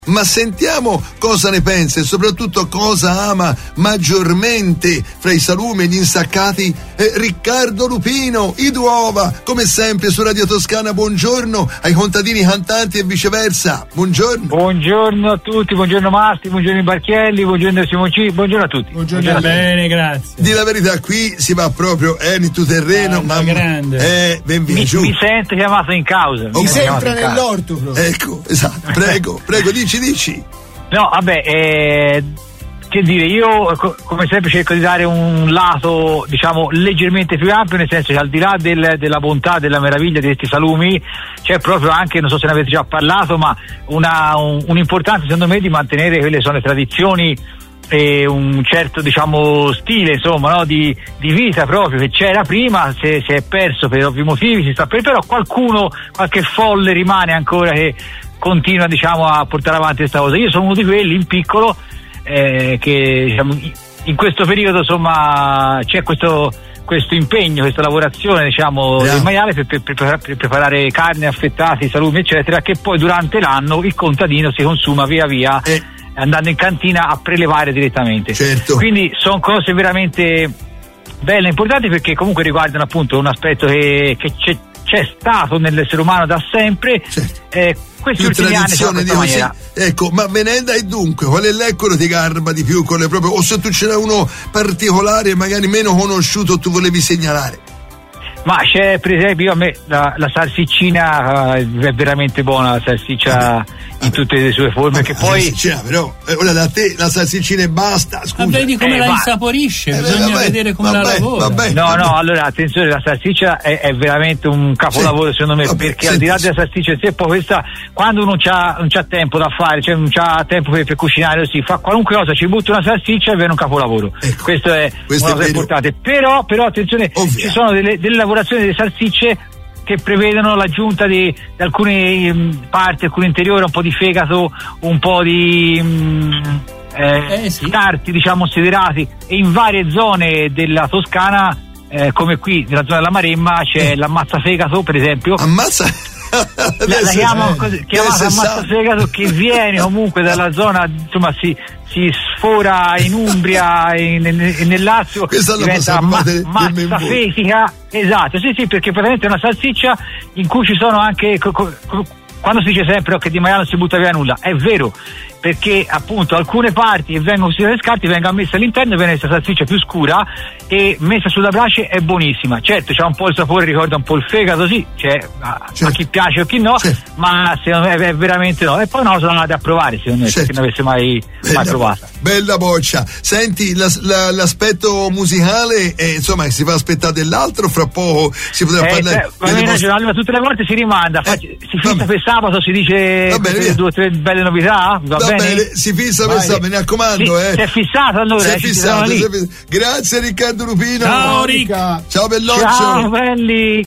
Ma sentiamo cosa ne pensa e soprattutto cosa ama maggiormente fra i salumi e gli insaccati Riccardo Lupino, i Duova, come sempre su Radio Toscana. Buongiorno ai contadini cantanti e viceversa. Buongiorno. Buongiorno a tutti, buongiorno Masti, buongiorno i Barchielli, buongiorno Simonci, buongiorno a tutti. Buongiorno. Bene, grazie. Di la verità, qui si va proprio nel tuo terreno, ma grande. mi sento chiamato in causa. Mi sembra nell'orto proprio. Ecco, esatto, prego, dici. No, vabbè, che dire, io come sempre cerco di dare un lato, diciamo, leggermente più ampio, nel senso che al di là della bontà, della meraviglia di questi salumi, c'è proprio anche, non so se ne avete già parlato, ma un'importanza secondo me di mantenere quelle sono le tradizioni e un certo, diciamo, stile, insomma, no? di vita proprio che c'era prima, si è perso per ovvi motivi, però qualche folle rimane ancora che continua, diciamo, a portare avanti questa cosa. Io sono uno di quelli in piccolo che, diciamo, in questo periodo, insomma, c'è questo impegno, questa lavorazione, diciamo, del maiale per preparare carne, affettati, salumi, eccetera, che poi durante l'anno il contadino si consuma via via andando in cantina a prelevare direttamente. Certo. Quindi sono cose veramente belle, importanti, perché comunque riguardano appunto un aspetto che c'è stato nell'essere umano da sempre. Certo. Questi ultimi anni sono in questa maniera. Ecco, ma venenda e dunque, qual è l'eccolo ti garba di più con le proprie, o se tu ce n'è uno particolare magari meno conosciuto tu volevi segnalare? Ma c'è, per esempio, a me la salsiccina è veramente buona, la salsiccia in tutte le sue forme, che poi salsiccina, però ora da te la salsiccina e basta, scusa. Ma vedi come la insaporisce, bisogna vedere come la lavora. No, allora attenzione, la salsiccia è veramente un capolavoro, secondo me, perché al di là della salsiccia, se poi questa, quando uno non c'ha tempo da fare, cioè non c'ha tempo per cucinare, si fa qualunque cosa, ci butta una salsiccia e viene un capolavoro. Ecco, questo è una cosa importante. Però attenzione, ci sono delle lavorazioni delle salsicce che prevedono l'aggiunta di alcune parti, alcuni interiori, un po' di fegato, un po' di starti, diciamo, siderati, e in varie zone della Toscana, come qui nella zona della Maremma, c'è l'ammazza fegato, per esempio. La chiamata ammazza fegato, che viene comunque dalla zona, insomma, si sfora in Umbria e nel Lazio, diventa mazza fetica. Esatto, sì, perché praticamente è una salsiccia in cui ci sono anche, quando si dice sempre che di maiale non si butta via nulla, è vero, perché appunto alcune parti che vengono costituite scarti vengono messe all'interno e viene questa salsiccia più scura e messa sulla brace è buonissima. Certo, c'ha un po' il sapore, ricorda un po' il fegato, sì, a chi piace o chi no, ma secondo me è veramente no. E poi una cosa da provare, secondo me, perché non avesse mai provata. Bella boccia. Senti, l'aspetto musicale, insomma, si fa aspettare dell'altro, fra poco si potrà parlare. Allora, tutte le volte si rimanda, si fissa per sabato, si dice 2 o 3 belle novità, va bene, si fissa per sabato, mi raccomando. Si è fissato, allora. Si è fissato. Grazie Riccardo Lupino. Ciao Ricca. Ciao belloccio. Ciao belli.